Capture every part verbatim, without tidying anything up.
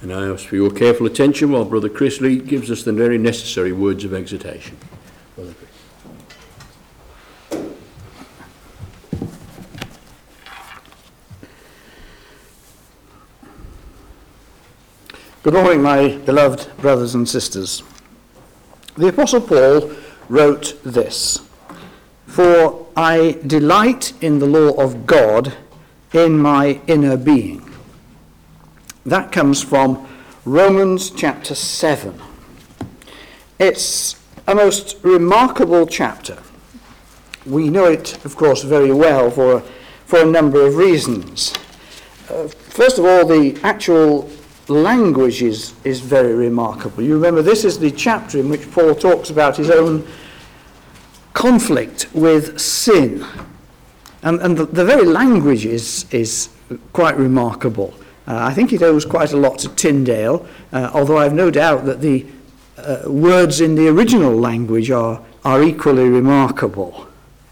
And I ask for your careful attention while Brother Chris Lee gives us the very necessary words of exhortation. Brother Chris. Good morning, my beloved brothers and sisters. The Apostle Paul wrote this: "For I delight in the law of God in my inner being." That comes from Romans chapter seven. It's a most remarkable chapter. We know it, of course, very well for, for a number of reasons. Uh, first of all, the actual language is, is very remarkable. You remember, this is the chapter in which Paul talks about his own conflict with sin. And, and the, the very language is, is quite remarkable. Uh, I think it owes quite a lot to Tyndale, uh, although I've no doubt that the uh, words in the original language are, are equally remarkable.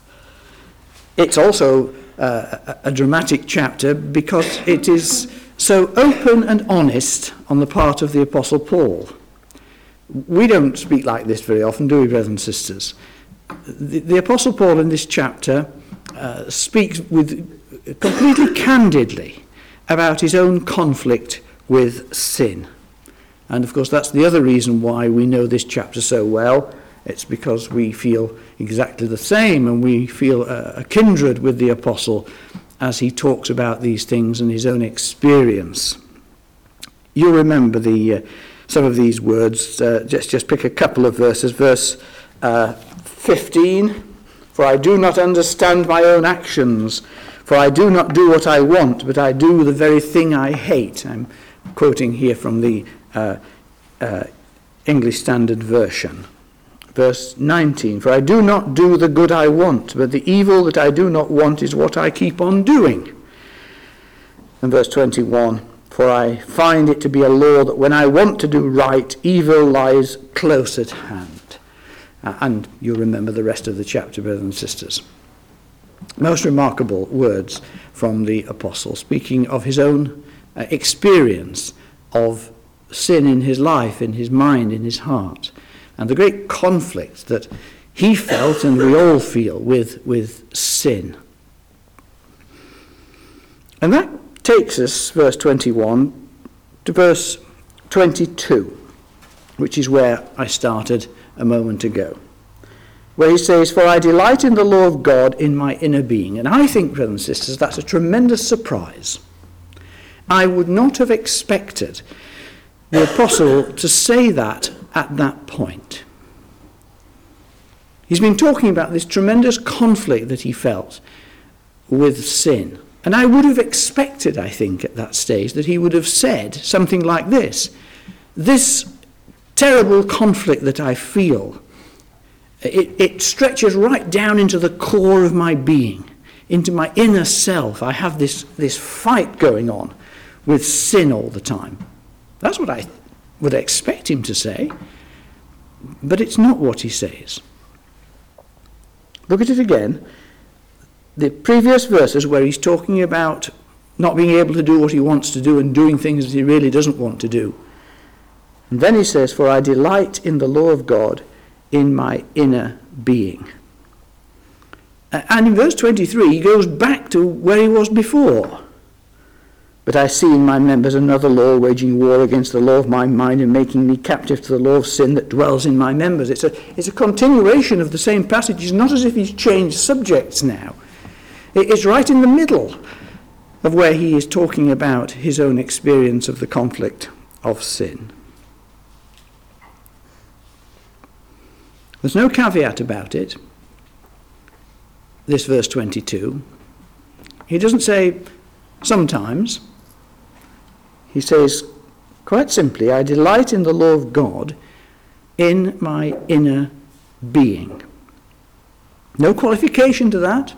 It's also uh, a, a dramatic chapter because it is so open and honest on the part of the Apostle Paul. We don't speak like this very often, do we, brothers and sisters? The, the Apostle Paul in this chapter uh, speaks with completely candidly about his own conflict with sin. And of course that's the other reason why we know this chapter so well. It's because we feel exactly the same, and we feel a, a kindred with the apostle as he talks about these things and his own experience. You'll remember the uh, some of these words. Uh, just, just pick a couple of verses. Verse uh, fifteen, "For I do not understand my own actions, for I do not do what I want, but I do the very thing I hate." I'm quoting here from the uh, uh, English Standard Version. Verse nineteen, "For I do not do the good I want, but the evil that I do not want is what I keep on doing." And verse twenty-one, "For I find it to be a law that when I want to do right, evil lies close at hand." Uh, and you'll remember the rest of the chapter, brothers and sisters. Most remarkable words from the apostle, speaking of his own uh, experience of sin in his life, in his mind, in his heart, and the great conflict that he felt and we all feel with, with sin. And that takes us, verse twenty-one, to verse twenty-two, which is where I started a moment ago, where he says, "For I delight in the law of God in my inner being." And I think, brothers and sisters, that's a tremendous surprise. I would not have expected the apostle to say that at that point. He's been talking about this tremendous conflict that he felt with sin. And I would have expected, I think, at that stage, that he would have said something like this: "This terrible conflict that I feel, It, it stretches right down into the core of my being, into my inner self. I have this, this fight going on with sin all the time." That's what I would expect him to say. But it's not what he says. Look at it again. The previous verses where he's talking about not being able to do what he wants to do and doing things that he really doesn't want to do. And then he says, "For I delight in the law of God in my inner being." And in verse twenty-three, he goes back to where he was before. "But I see in my members another law, waging war against the law of my mind and making me captive to the law of sin that dwells in my members." It's a, it's a continuation of the same passage. It's not as if he's changed subjects now. It's right in the middle of where he is talking about his own experience of the conflict of sin. There's no caveat about it, this verse twenty-two. He doesn't say sometimes. He says quite simply, "I delight in the law of God in my inner being." No qualification to that.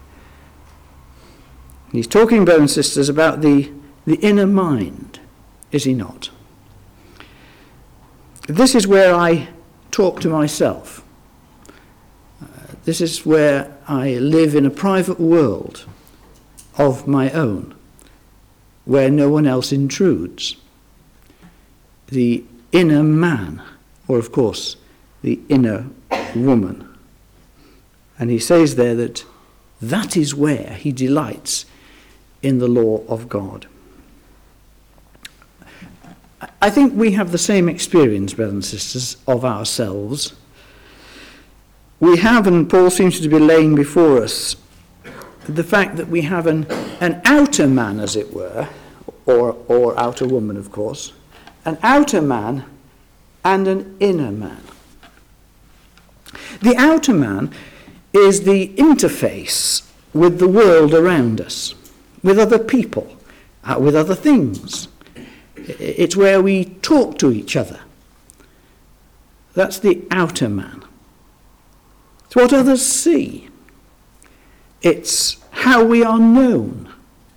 He's talking, brothers and sisters, about the, the inner mind, is he not? This is where I talk to myself. Uh, this is where I live in a private world of my own, where no one else intrudes. the inner man, or of course, the inner woman. And he says there that that is where he delights in the law of God. I think we have the same experience, brothers and sisters, of ourselves. We have, and Paul seems to be laying before us, the fact that we have an, an outer man, as it were, or, or outer woman, of course, an outer man and an inner man. The outer man is the interface with the world around us, with other people, uh, with other things. It's where we talk to each other. That's the outer man. It's what others see. It's how we are known.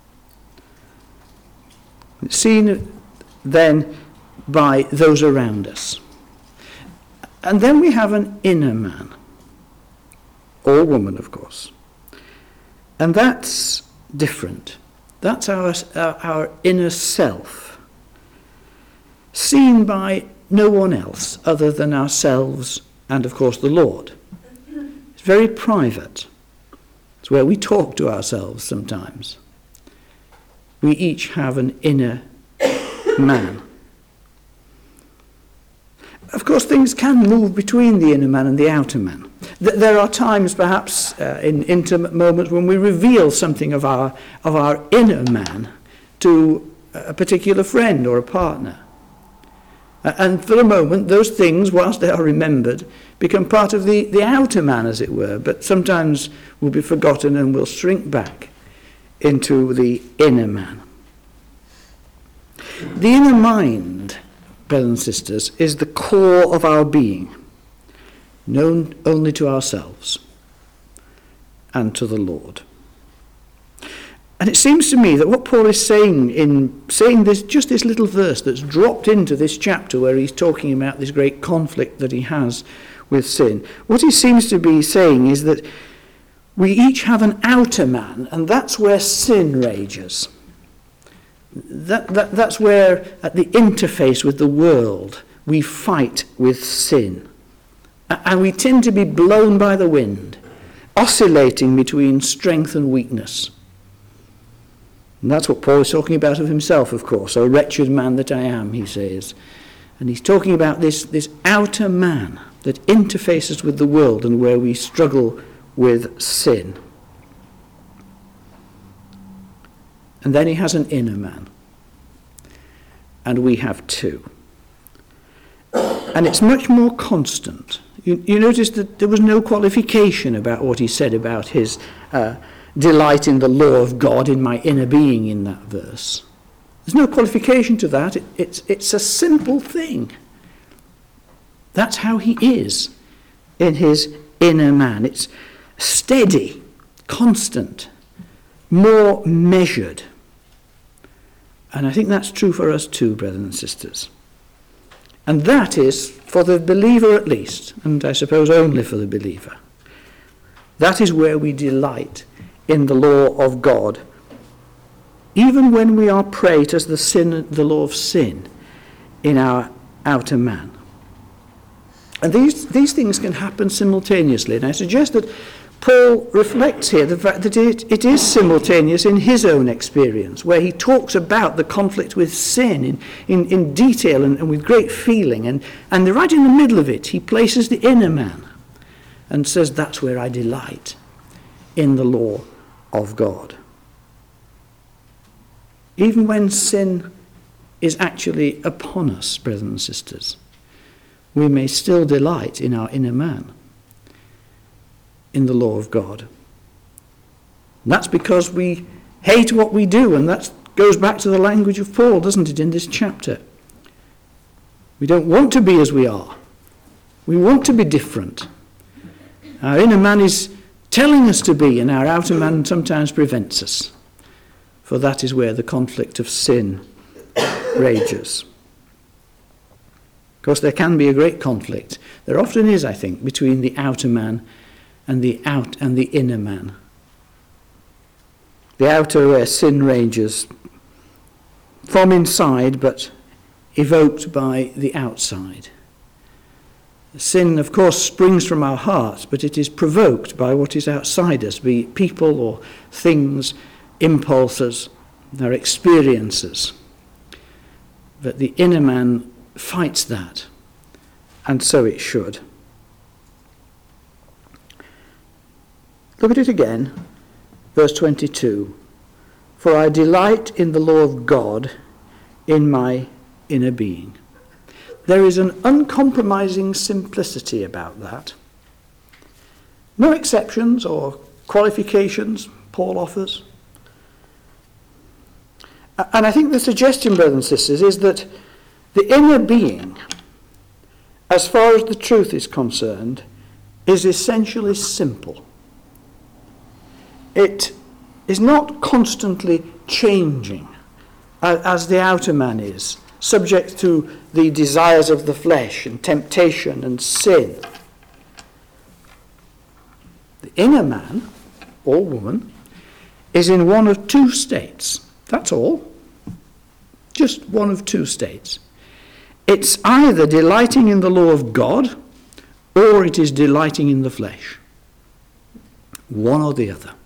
It's seen then by those around us. And then we have an inner man, or woman, of course. And that's different. That's our, our, our inner self, seen by no one else other than ourselves and, of course, the Lord. It's very private. It's where we talk to ourselves sometimes. We each have an inner man. Of course, things can move between the inner man and the outer man. There are times, perhaps, uh, in intimate moments when we reveal something of our, of our inner man to a particular friend or a partner. And for a moment, those things, whilst they are remembered, become part of the, the outer man, as it were, but sometimes will be forgotten and will shrink back into the inner man. The inner mind, brothers and sisters, is the core of our being, known only to ourselves and to the Lord. And it seems to me that what Paul is saying in saying this, just this little verse that's dropped into this chapter where he's talking about this great conflict that he has with sin, what he seems to be saying is that we each have an outer man, and that's where sin rages. That, that, that's where, at the interface with the world, we fight with sin. And we tend to be blown by the wind, oscillating between strength and weakness. And that's what Paul is talking about of himself, of course. "O wretched man that I am," he says. And he's talking about this, this outer man that interfaces with the world and where we struggle with sin. And then he has an inner man. And we have two. And it's much more constant. You, you notice that there was no qualification about what he said about his uh, delight in the law of God in my inner being in that verse. There's no qualification to that. It, it's, it's a simple thing. That's how he is in his inner man. It's steady, constant, more measured. And I think that's true for us too, brothers and sisters. And that is, for the believer at least, and I suppose only for the believer, that is where we delight in the law of God, even when we are prey to the sin, the law of sin in our outer man. And these, these things can happen simultaneously. And I suggest that Paul reflects here the fact that it, it is simultaneous in his own experience, where he talks about the conflict with sin in, in, in detail and, and with great feeling. And, and right in the middle of it, he places the inner man and says, that's where I delight in the law of God. Even when sin is actually upon us, brothers and sisters, we may still delight in our inner man, in the law of God. And that's because we hate what we do, and that goes back to the language of Paul, doesn't it, in this chapter? We don't want to be as we are. We want to be different. Our inner man is telling us to be, and our outer man sometimes prevents us. For that is where the conflict of sin rages. Of course, there can be a great conflict. There often is, I think, between the outer man and the out and the inner man. The outer where sin rages from inside, but evoked by the outside. Sin, of course, springs from our hearts, but it is provoked by what is outside us, be it people or things, impulses, our experiences. But the inner man fights that, and so it should. Look at it again, verse twenty-two. For I delight in the law of God in my inner being. There is an uncompromising simplicity about that. No exceptions or qualifications Paul offers. And I think the suggestion, brothers and sisters, is that the inner being, as far as the truth is concerned, is essentially simple. It is not constantly changing, as the outer man is, subject to the desires of the flesh and temptation and sin. The inner man, or woman, is in one of two states. That's all. Just one of two states. It's either delighting in the law of God, or it is delighting in the flesh. One or the other.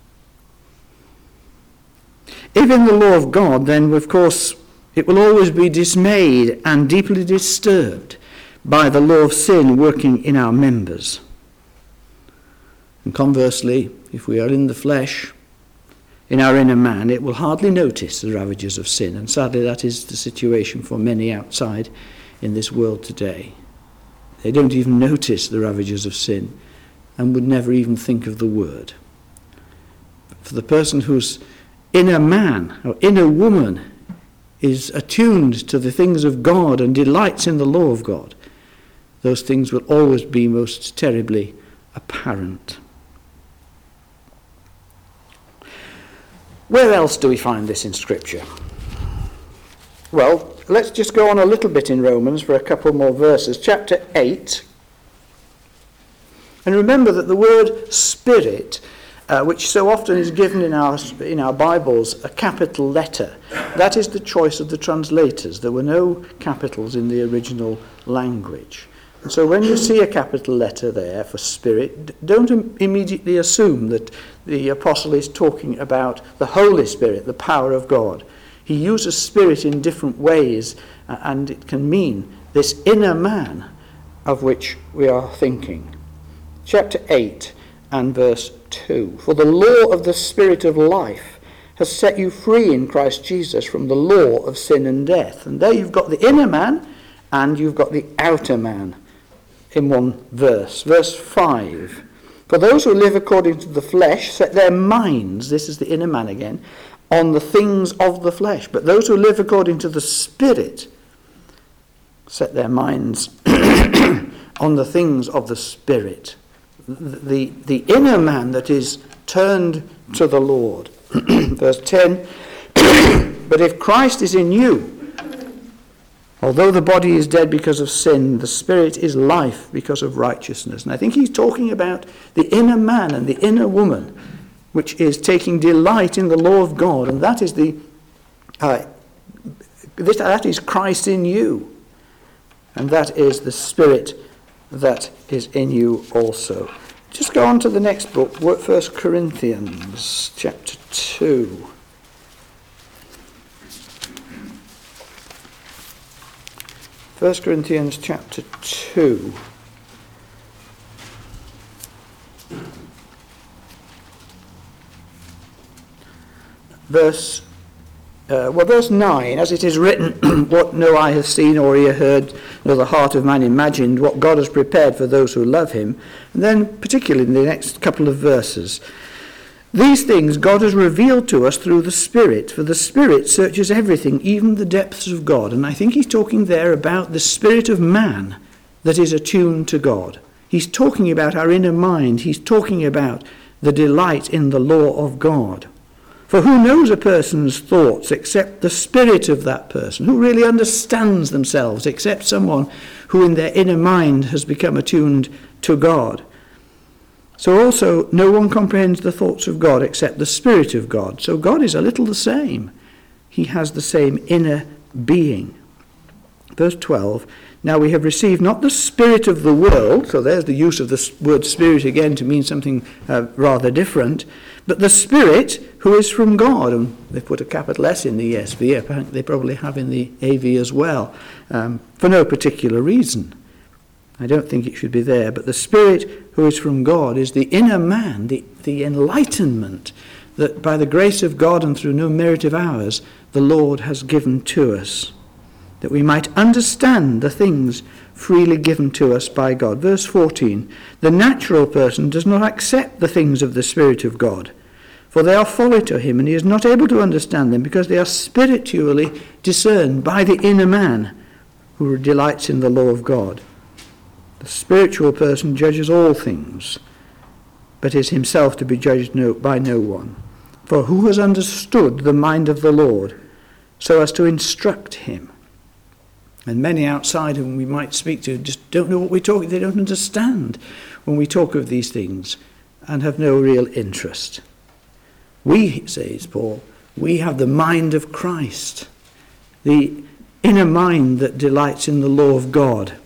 If in the law of God, then, of course, it will always be dismayed and deeply disturbed by the law of sin working in our members. And conversely, if we are in the flesh, in our inner man, it will hardly notice the ravages of sin. And sadly, that is the situation for many outside in this world today. They don't even notice the ravages of sin and would never even think of the word. For the person whose inner man or inner woman is attuned to the things of God and delights in the law of God, those things will always be most terribly apparent. Where else do we find this in Scripture? Well, let's just go on a little bit in Romans for a couple more verses. Chapter eight. And remember that the word spirit, uh, which so often is given in our, in our Bibles, a capital letter, that is the choice of the translators. There were no capitals in the original language. And so when you see a capital letter there for spirit, don't im- immediately assume that the apostle is talking about the Holy Spirit, the power of God. He uses spirit in different ways, uh, and it can mean this inner man of which we are thinking. Chapter eight and verse two. For the law of the Spirit of life has set you free in Christ Jesus from the law of sin and death. And there you've got the inner man and you've got the outer man in one verse. Verse five. For those who live according to the flesh set their minds, this is the inner man again, on the things of the flesh. But those who live according to the Spirit set their minds on the things of the Spirit. The, the inner man that is turned to the Lord. Verse ten. But if Christ is in you, although the body is dead because of sin, the spirit is life because of righteousness. And I think he's talking about the inner man and the inner woman, which is taking delight in the law of God. And that is the uh, this, that is Christ in you. And that is the spirit that is in you also. Just go on to the next book, First Corinthians chapter two. First Corinthians chapter two. Verse, uh, well, verse nine, as it is written, what no eye has seen or ear heard, nor the heart of man imagined, what God has prepared for those who love him. And then, particularly in the next couple of verses, these things God has revealed to us through the Spirit, for the Spirit searches everything, even the depths of God. And I think he's talking there about the spirit of man that is attuned to God. He's talking about our inner mind. He's talking about the delight in the law of God. For who knows a person's thoughts except the spirit of that person? Who really understands themselves except someone who in their inner mind has become attuned to God? So also, no one comprehends the thoughts of God except the Spirit of God. So God is a little the same. He has the same inner being. Verse twelve, now we have received not the spirit of the world, so there's the use of the word spirit again to mean something uh, rather different, but the Spirit who is from God. And they've put a capital S in the E S V, apparently they probably have in the A V as well, um, for no particular reason. I don't think it should be there, but the Spirit who is from God is the inner man, the, the enlightenment that by the grace of God and through no merit of ours, the Lord has given to us, that we might understand the things freely given to us by God. Verse fourteen, the natural person does not accept the things of the Spirit of God, for they are folly to him, and he is not able to understand them, because they are spiritually discerned by the inner man who delights in the law of God. The spiritual person judges all things, but is himself to be judged no, by no one. For who has understood the mind of the Lord, so as to instruct him? And many outside whom we might speak to just don't know what we're talking. They don't understand when we talk of these things and have no real interest. We, says Paul, we have the mind of Christ, the inner mind that delights in the law of God.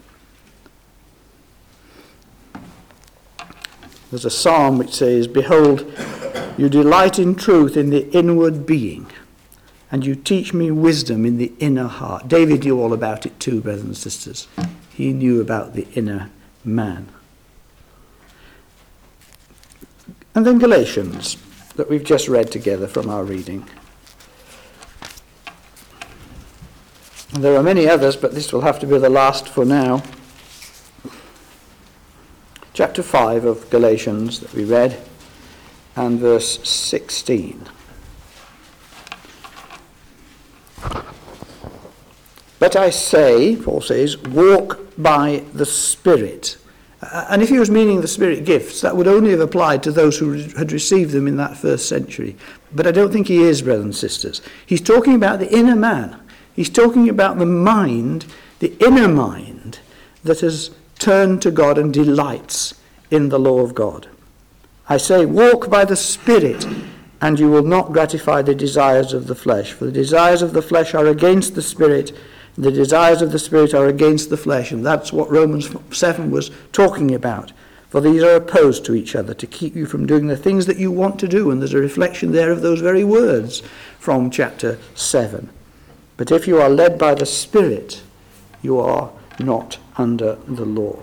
There's a psalm which says, behold, you delight in truth in the inward being, and you teach me wisdom in the inner heart. David knew all about it too, brothers and sisters. He knew about the inner man. And then Galatians, that we've just read together from our reading. And there are many others, but this will have to be the last for now. Chapter five of Galatians that we read, and verse sixteen. But I say, Paul says, walk by the Spirit. Uh, and if he was meaning the Spirit gifts, that would only have applied to those who had received them in that first century. But I don't think he is, brothers and sisters. He's talking about the inner man. He's talking about the mind, the inner mind, that has turned to God and delights in the law of God. I say, walk by the Spirit, and you will not gratify the desires of the flesh. For the desires of the flesh are against the Spirit, and the desires of the Spirit are against the flesh. And that's what Romans seven was talking about. For these are opposed to each other, to keep you from doing the things that you want to do. And there's a reflection there of those very words from chapter seven. But if you are led by the Spirit, you are not under the law.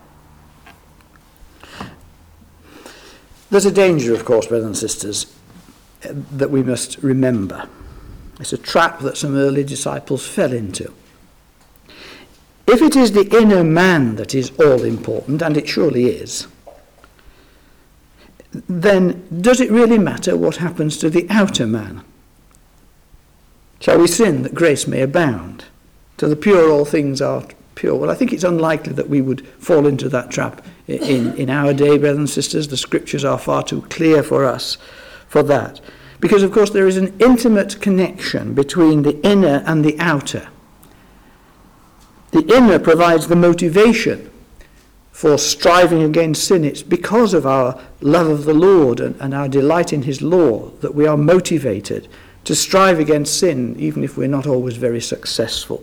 There's a danger, of course, brothers and sisters, that we must remember. It's a trap that some early disciples fell into. If it is the inner man that is all important, and it surely is, then does it really matter what happens to the outer man? Shall we sin that grace may abound? To the pure all things are pure. Well, I think it's unlikely that we would fall into that trap in, in our day, brothers and sisters. The scriptures are far too clear for us for that. Because, of course, there is an intimate connection between the inner and the outer. The inner provides the motivation for striving against sin. It's because of our love of the Lord and, and our delight in his law that we are motivated to strive against sin, even if we're not always very successful.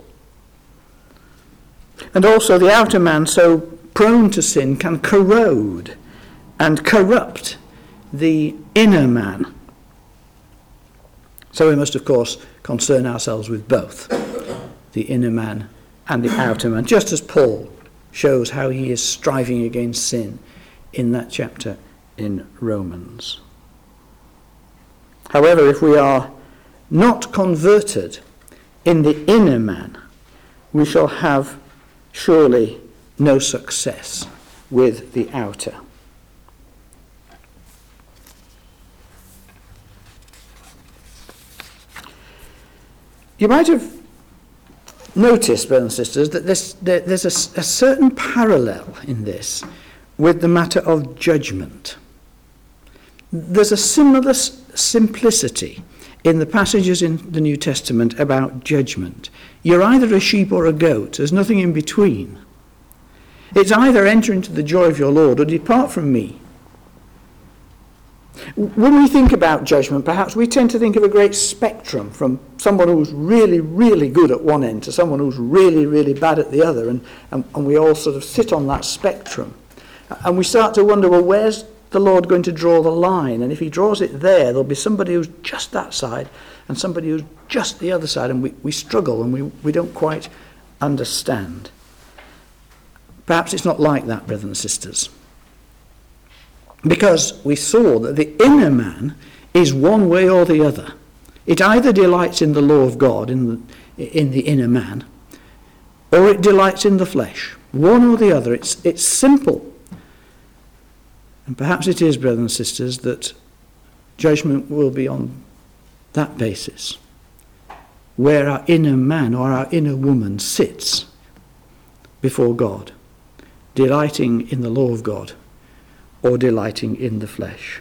And also the outer man, so prone to sin, can corrode and corrupt the inner man. So we must, of course, concern ourselves with both, the inner man and the outer man, just as Paul shows how he is striving against sin in that chapter in Romans. However, if we are not converted in the inner man, we shall have surely no success with the outer. You might have noticed, brothers and sisters, that this, there, there's a, a certain parallel in this with the matter of judgment. There's a similar s- simplicity in the passages in the New Testament about judgment. You're either a sheep or a goat. There's nothing in between. It's either enter into the joy of your Lord or depart from me. When we think about judgment, perhaps we tend to think of a great spectrum from someone who's really, really good at one end to someone who's really, really bad at the other, and, and, and we all sort of sit on that spectrum. And we start to wonder, well, where's the Lord going to draw the line? And if he draws it there, there'll be somebody who's just that side and somebody who's just the other side, and we, we struggle and we, we don't quite understand. Perhaps it's not like that, brothers and sisters. Because we saw that the inner man is one way or the other. It either delights in the law of God, in the, in the inner man, or it delights in the flesh. One or the other. It's, it's simple. And perhaps it is, brothers and sisters, that judgment will be on that basis, where our inner man or our inner woman sits before God, delighting in the law of God, or delighting in the flesh.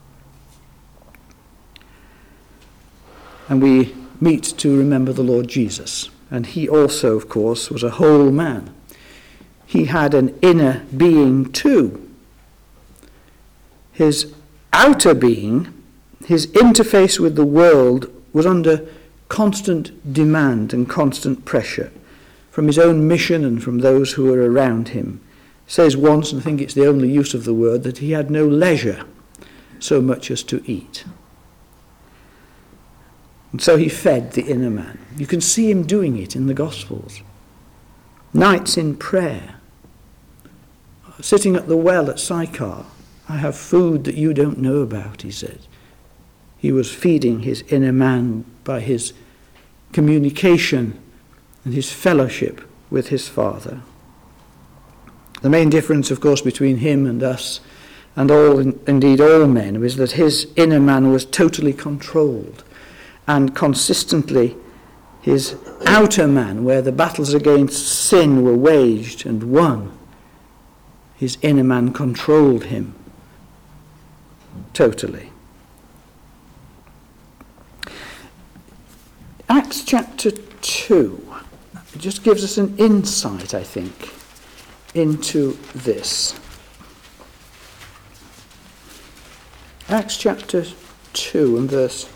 And we meet to remember the Lord Jesus. And he also, of course, was a whole man. He had an inner being too. His outer being, his interface with the world, was under constant demand and constant pressure from his own mission and from those who were around him. Says once, and I think it's the only use of the word, that he had no leisure so much as to eat. And so he fed the inner man. You can see him doing it in the Gospels. Nights in prayer, sitting at the well at Sychar. I have food that you don't know about, he said. He was feeding his inner man by his communication and his fellowship with his Father. The main difference, of course, between him and us, and all, indeed all men, was that his inner man was totally controlled, and consistently his outer man, where the battles against sin were waged and won, his inner man controlled him totally. Acts chapter two just gives us an insight, I think, into this. Acts chapter two and verse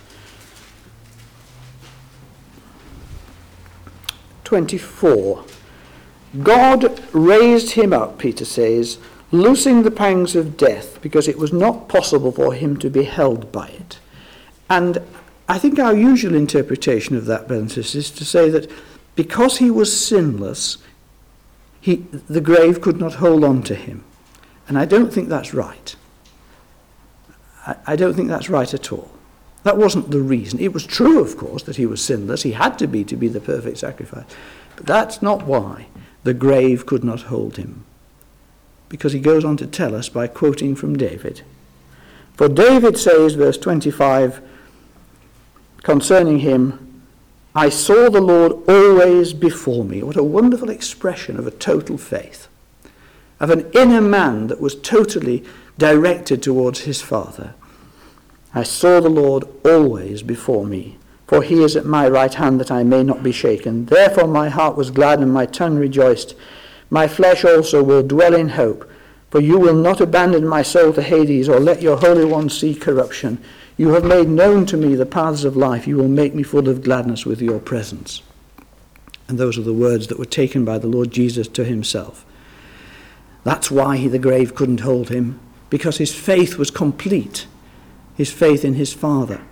twenty-four. God raised him up, Peter says, loosing the pangs of death, because it was not possible for him to be held by it. And I think our usual interpretation of that, brothers and sisters, is to say that because he was sinless, he, the grave could not hold on to him. And I don't think that's right. I, I don't think that's right at all. That wasn't the reason. It was true, of course, that he was sinless. He had to be to be the perfect sacrifice. But that's not why the grave could not hold him. Because he goes on to tell us by quoting from David. For David says, verse twenty-five, concerning him, I saw the Lord always before me. What a wonderful expression of a total faith, of an inner man that was totally directed towards his Father. I saw the Lord always before me, for he is at my right hand that I may not be shaken. Therefore my heart was glad and my tongue rejoiced. My flesh also will dwell in hope, for you will not abandon my soul to Hades, or let your Holy One see corruption. You have made known to me the paths of life. You will make me full of gladness with your presence. And those are the words that were taken by the Lord Jesus to himself. That's why he, the grave couldn't hold him, because his faith was complete, his faith in his Father.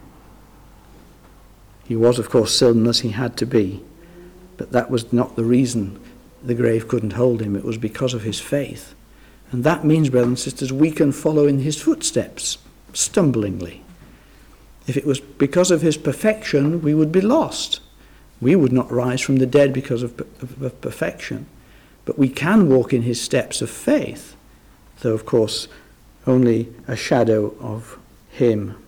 He was, of course, sinless, he had to be, but that was not the reason the grave couldn't hold him. It was because of his faith. And that means, brothers and sisters, we can follow in his footsteps, stumblingly. If it was because of his perfection, we would be lost. We would not rise from the dead because of, of, of perfection. But we can walk in his steps of faith, though, of course, only a shadow of him.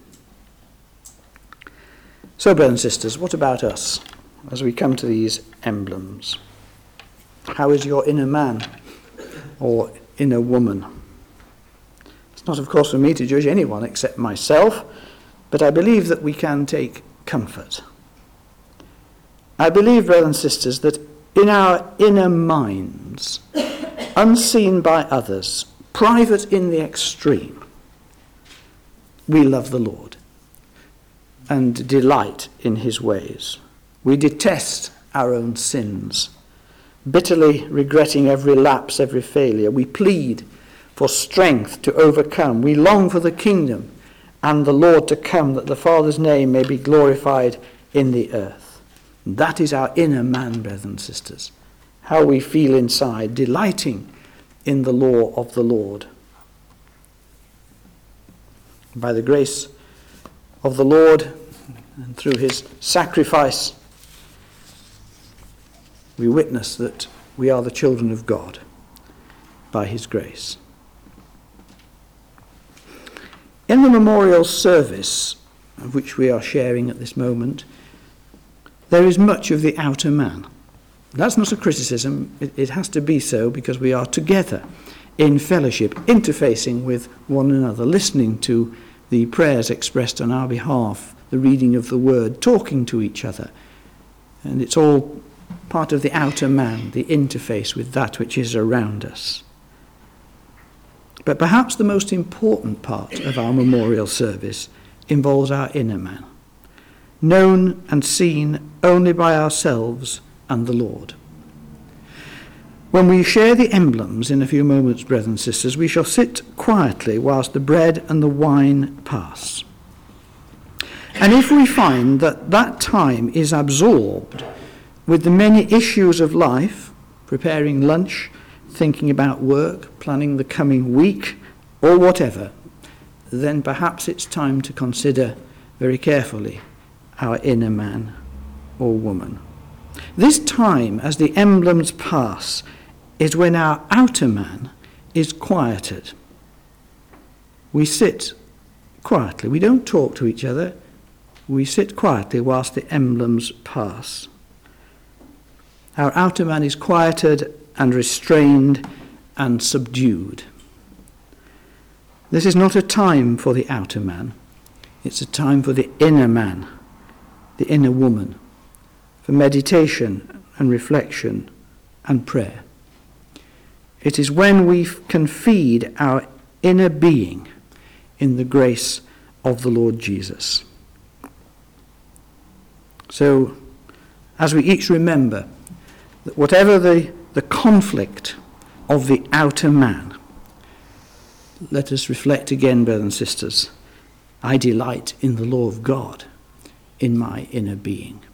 So, brothers and sisters, what about us as we come to these emblems? How is your inner man or inner woman? It's not, of course, for me to judge anyone except myself, but I believe that we can take comfort. I believe, brothers and sisters, that in our inner minds, unseen by others, private in the extreme, we love the Lord and delight in his ways. We detest our own sins, bitterly regretting every lapse, every failure. We plead for strength to overcome. We long for the kingdom and the Lord to come, that the Father's name may be glorified in the earth. That is our inner man, brothers and sisters. How we feel inside, delighting in the law of the Lord. By the grace of the Lord and through his sacrifice, we witness that we are the children of God by his grace. In the memorial service, of which we are sharing at this moment, there is much of the outer man. That's not a criticism. It, it has to be so because we are together in fellowship, interfacing with one another, listening to the prayers expressed on our behalf, the reading of the word, talking to each other. And it's all part of the outer man, the interface with that which is around us. But perhaps the most important part of our memorial service involves our inner man, known and seen only by ourselves and the Lord. When we share the emblems in a few moments, brothers and sisters, we shall sit quietly whilst the bread and the wine pass. And if we find that that time is absorbed with the many issues of life, preparing lunch, thinking about work, planning the coming week, or whatever, then perhaps it's time to consider very carefully our inner man or woman. This time, as the emblems pass, is when our outer man is quieted. We sit quietly. We don't talk to each other. We sit quietly whilst the emblems pass. Our outer man is quieted and restrained and subdued. This is not a time for the outer man. It's a time for the inner man, the inner woman, for meditation and reflection and prayer. It is when we can feed our inner being in the grace of the Lord Jesus. So, as we each remember that whatever the, the conflict of the outer man, let us reflect again, brothers and sisters, I delight in the law of God in my inner being.